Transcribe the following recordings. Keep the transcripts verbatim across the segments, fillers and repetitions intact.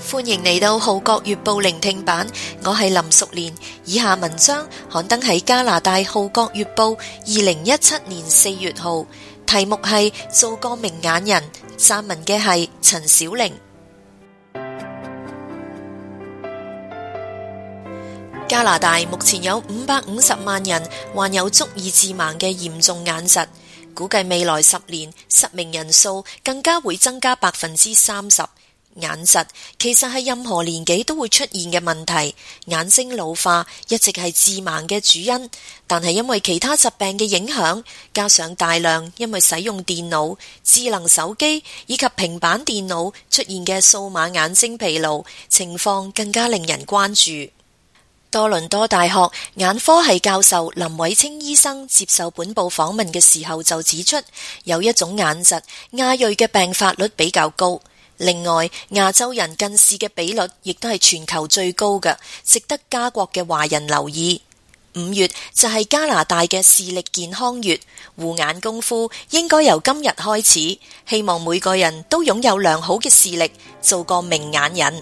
歡迎嚟到《號角月報》聆聽版，我係林淑蓮。以下文章刊登喺加拿大《號角月報》二零一七年四月號，題目係做個明眼人，撰文嘅係陳小玲。加拿大目前有五百五十萬人患有足以致盲嘅嚴重眼疾，估計未來十年失明人數更加會增加百分之三十。眼疾其實係任何年紀都會出現嘅問題，眼睛老化一直係致盲嘅主因，但係因為其他疾病嘅影響，加上大量因為使用電腦、智能手機以及平板電腦出現嘅數碼眼睛疲勞，情況更加令人關注。多倫多大學眼科系教授林偉清醫生接受本報訪問嘅時候就指出，有一種眼疾亞裔嘅病發率比較高。另外，亞洲人近視嘅比率亦都係全球最高嘅，值得加國嘅華人留意。五月就係加拿大嘅視力健康月，護眼功夫應該由今日開始，希望每個人都擁有良好嘅視力，做個明眼人。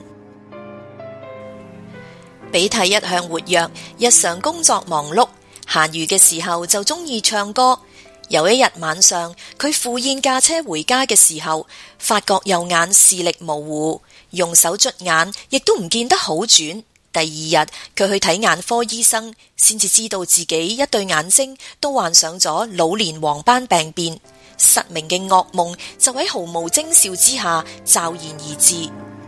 比提一向活躍，日常工作忙碌，閒餘嘅時候就中意唱歌。有一日晚上，佢赴宴駕車回家嘅時候，發覺右眼視力模糊，用手捽眼亦都唔見得好轉。第二日佢去睇眼科醫生，先至知道自己一對眼睛都患上咗老年黃斑病變，失明嘅噩夢就喺毫無徵兆之下驟然而至。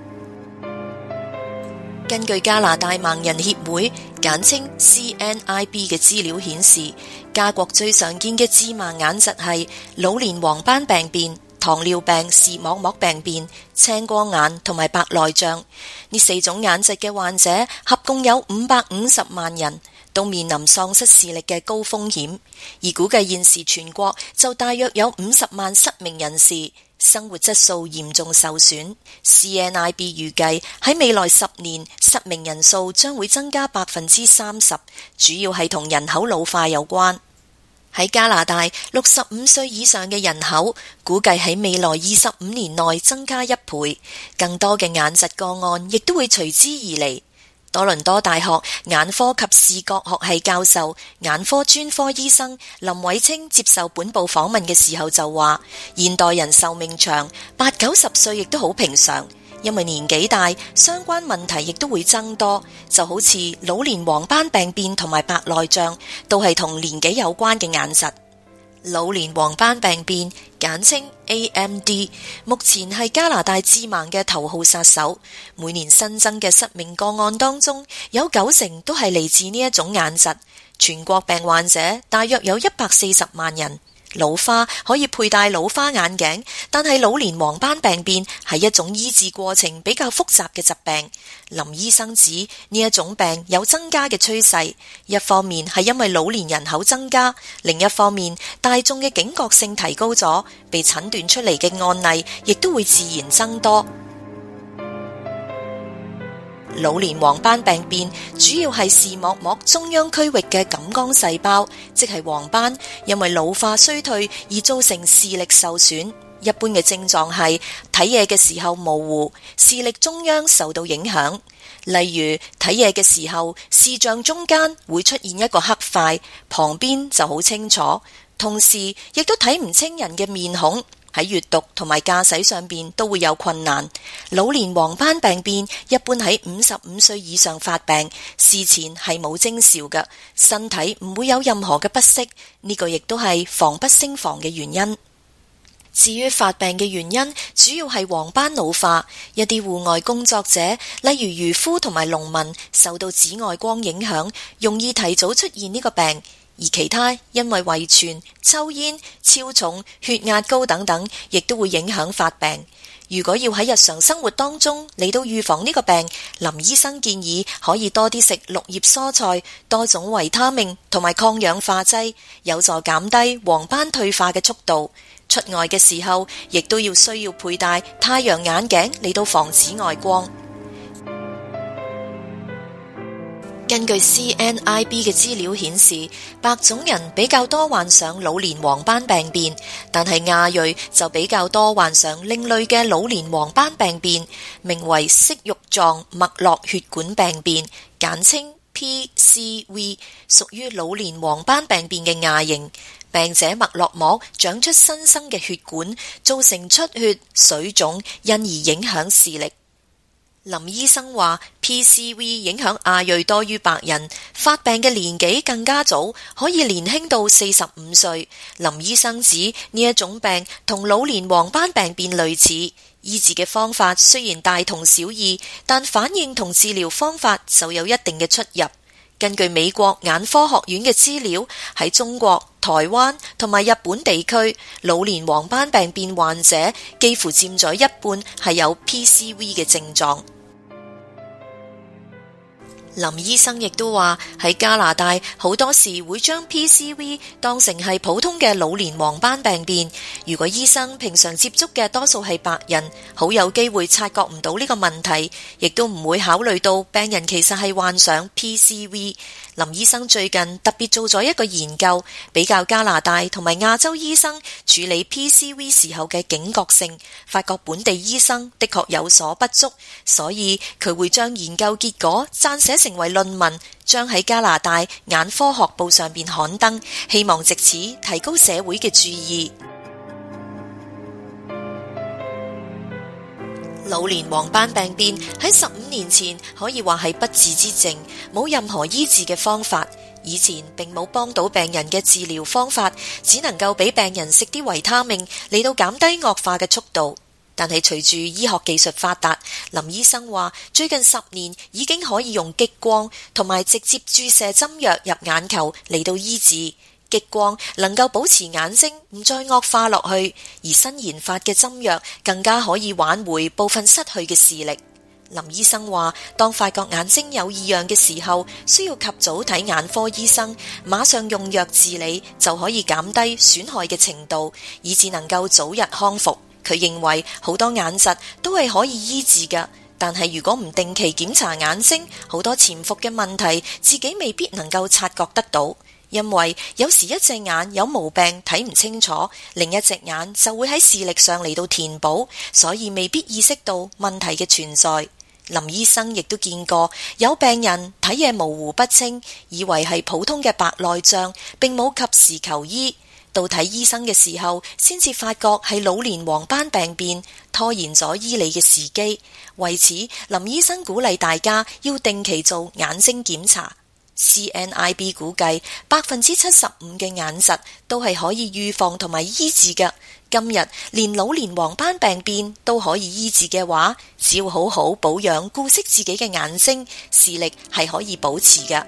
根據加拿大盲人協會簡稱 C N I B 嘅資料顯示，加國最常見嘅致盲眼疾係老年黃斑病變、糖尿病視網膜病變、青光眼同埋白內障。呢四種眼疾嘅患者合共有五百五十萬人，都面臨喪失視力嘅高風險。而估計現時全國就大約有五十萬失明人士，生活質素嚴重受損。C N I B 預計喺未來十年失明人數將會增加百分之三十，主要係同人口老化有關。喺加拿大，六十五歲以上嘅人口估計喺未來二十五年內增加一倍，更多嘅眼疾個案亦都會隨之而嚟。多倫多大學眼科及視覺學系教授、眼科專科醫生林偉清接受本報訪問嘅時候就話，現代人壽命長，八九十歲亦都好平常，因為年紀大，相關問題亦都會增多，就好似老年黃斑病變同埋白內障，都係同年紀有關嘅眼疾。老年黃斑病變簡稱 A M D， 目前係加拿大致盲嘅頭號殺手。每年新增嘅失明個案當中，有九成都係嚟自呢一種眼疾。全國病患者大約有一百四十萬人。老花可以佩戴老花眼鏡，但係老年黃斑病變係一種醫治過程比較複雜嘅疾病。林醫生指呢一種病有增加嘅趨勢，一方面係因為老年人口增加，另一方面大眾嘅警覺性提高咗，被診斷出嚟嘅案例亦都會自然增多。老年黃斑病變主要係視網膜中央區域嘅感光細胞，即係黃斑，因為老化衰退而造成視力受損。一般嘅症狀係睇嘢嘅時候模糊，視力中央受到影響。例如睇嘢嘅時候，視像中間會出現一個黑塊，旁邊就好清楚，同時亦都睇唔清人嘅面孔。喺閱讀同埋駕駛上邊都會有困難。老年黃斑病變一般喺五十五歲以上發病，事前係冇徵兆嘅，身體唔會有任何嘅不適，呢個亦都係防不勝防嘅原因。至於發病嘅原因，主要係黃斑老化。一啲戶外工作者，例如漁夫同埋農民，受到紫外光影響，容易提早出現呢個病。而其他因為遺傳、抽煙、超重、血壓高等等，亦都會影響發病。如果要喺日常生活當中嚟到預防呢個病，林醫生建議可以多啲食綠葉蔬菜、多種維他命同埋抗氧化劑，有助減低黃斑退化嘅速度。出外嘅時候，亦都要需要佩戴太陽眼鏡嚟到防紫外光。 根據 C N I B 嘅資料顯示，白種人比較多患上老年黃斑病變，但係亞裔就比較多患上另類嘅老年黃斑病變，名為息肉狀脈絡血管病變，簡稱 P C V， 屬於老年黃斑病變嘅亞型。病者脈絡膜長出新生嘅血管，造成出血、水腫，因而影響視力。林醫生話 P C V 影響亞裔多於白人，發病嘅年紀更加早，可以年輕到四十五歲。林醫生指呢一種病同老年黃斑病變類似，醫治嘅方法雖然大同小異，但反應同治療方法就有一定嘅出入。根據美國眼科學院嘅資料，喺中國、台灣同埋日本地區，老年黃斑病變患者幾乎佔咗一半係有 P C V 嘅症狀。林醫生亦都話喺加拿大好多時會將 P C V 當成係普通嘅老年黃斑病變，如果醫生平常接觸嘅多數係白人，好有機會察覺唔到呢個問題，亦都唔會考慮到病人其實係患上 P C V。林醫生最近特別做咗一個研究，比較加拿大同埋亞洲醫生處理 P C V 時候嘅警覺性，發覺本地醫生的確有所不足，所以佢會將研究結果撰寫成為論文，將喺加拿大眼科學報上邊刊登，希望藉此提高社會嘅注意。老年黃斑病變喺十五年前可以話係不治之症，冇任何醫治嘅方法。以前並冇幫到病人嘅治療方法，只能夠俾病人食啲維他命嚟到減低惡化嘅速度。但係隨住醫學技術發達，林醫生話最近十年已經可以用激光同埋直接注射針藥入眼球嚟到醫治。激光能夠保持眼睛唔再惡化落去，而新研發嘅針藥更加可以挽回部分失去嘅視力。林醫生話，當發覺眼睛有異樣嘅時候，需要及早睇眼科醫生，馬上用藥治理，就可以減低損害嘅程度，以至能夠早日康復。佢認為好多眼疾都係可以醫治嘅，但係如果唔定期檢查眼睛，好多潛伏嘅問題自己未必能夠察覺得到。因為有時一隻眼有毛病睇唔清楚，另一隻眼就會喺視力上嚟到填補，所以未必意識到問題嘅存在。林醫生亦都見過有病人睇嘢模糊不清，以為係普通嘅白內障，並冇及時求醫，到睇醫生嘅時候先至發覺係老年黃斑病變，拖延咗醫理嘅時機。為此，林醫生鼓勵大家要定期做眼睛檢查。C N I B 估計百分之七十五嘅眼疾都係可以預防同埋醫治嘅。今日連老年黃斑病變都可以醫治嘅話，只要好好保養顧惜自己嘅眼睛，視力係可以保持嘅。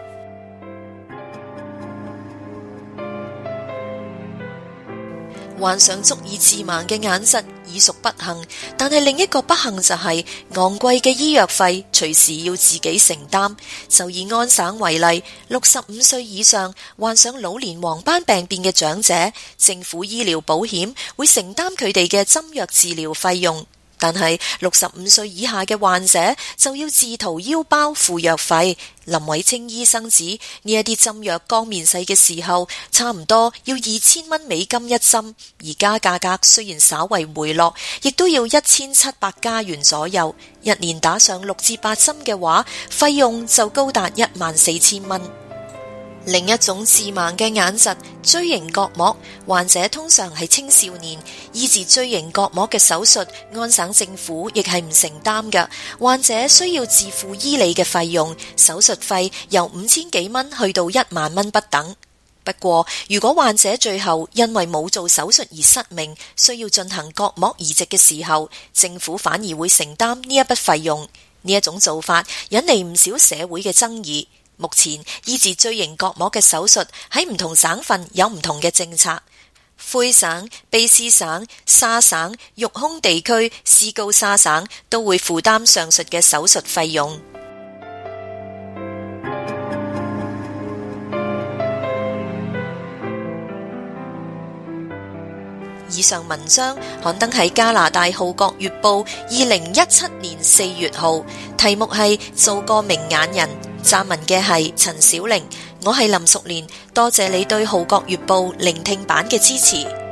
患上足以致盲嘅眼疾已屬不幸，但係另一個不幸就係昂貴嘅醫藥費隨時要自己承擔。就以安省為例，六十五歲以上患上老年黃斑病變嘅長者，政府醫療保險會承擔佢哋嘅針藥治療費用。但係六十五歲以下嘅患者就要自掏腰包付藥費。林偉清醫生指呢一啲針藥剛面世嘅時候，差唔多要二千蚊美金一針，而家價格雖然稍為回落，亦都要一千七百加元左右。一年打上六至八針嘅話，費用就高達一萬四千蚊。另一種致盲嘅眼疾錐形角膜，患者通常係青少年，醫治錐形角膜嘅手術，安省政府亦係唔承擔嘅，患者需要自付醫理嘅費用，手術費由五千幾蚊去到一萬蚊不等。不過，如果患者最後因為冇做手術而失明，需要進行角膜移植嘅時候，政府反而會承擔呢一筆費用。呢一種做法引嚟唔少社會嘅爭議。目前醫治錐形角膜嘅手術喺唔同省份有唔同嘅政策，魁省、卑斯省、沙省、育空地區、斯高沙省都會負擔上述嘅手術費用。 以上文章刊登喺加拿大《號角月報》二零一七年四月號，題目係做個明眼人。撰文嘅係陳小玲，我係林淑蓮，多謝你對《號角月報》聆聽版嘅支持。